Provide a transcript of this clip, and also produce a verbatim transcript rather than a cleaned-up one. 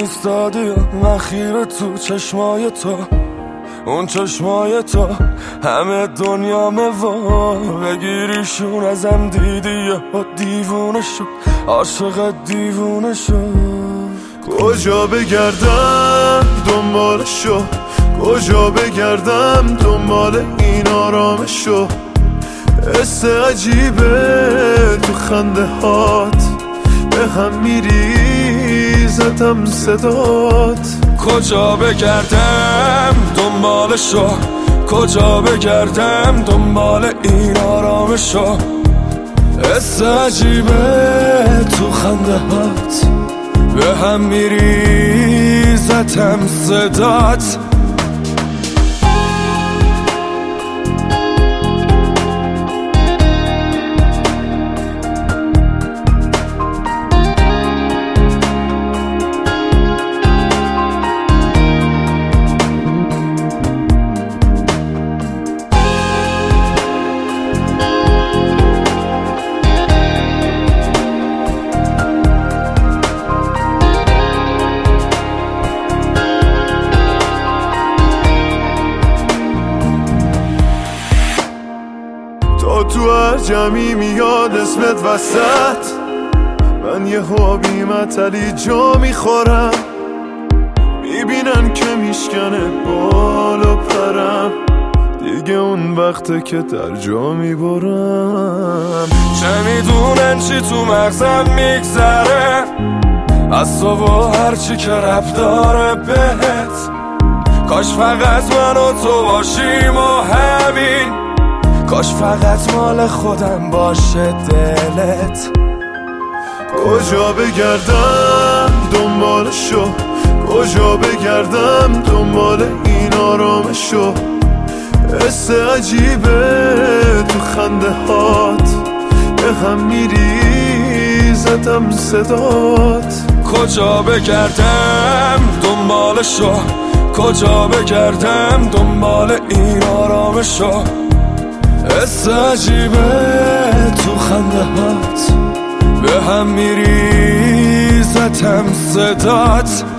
ایستادی و من خیره تو چشمای تو، اون چشمای تو همه دنیامه وا، بگیریشون ازم دیدی و دیوونه شد، عاشق دیوونه شد. کجا بگردم دنبالشو، کجا بگردم دنبال این آرامشو، حس عجیبه تو خنده هات، به هم میریزتم صدات. کجا بگردم دنبالشو، کجا بگردم دنبال این آرامشو، حس عجیبه تو خنده هات، به هم میریزتم صدات. تا تو هر جمعی میاد اسمت وسط، من یه حابی متلی جا میخورم، میبینن که میشکنه بالا پرم، دیگه اون وقته که در جا میبرم. چه میدونن چی تو مغزم میگذره، از تو و هرچی که رب داره بهت، کاش فقط من و تو باشیم و همین، کاش فقط مال خودم باشه دلت. کجا بگردم دنبالشو، کجا بگردم دنبال این آرامشو، حس عجیبه تو خنده هات، به هم میریزتم صدات. کجا بگردم دنبالشو، کجا بگردم دنبال این آرامشو، حس عجیبه تو خنده هات، به هم میریزتم صدات.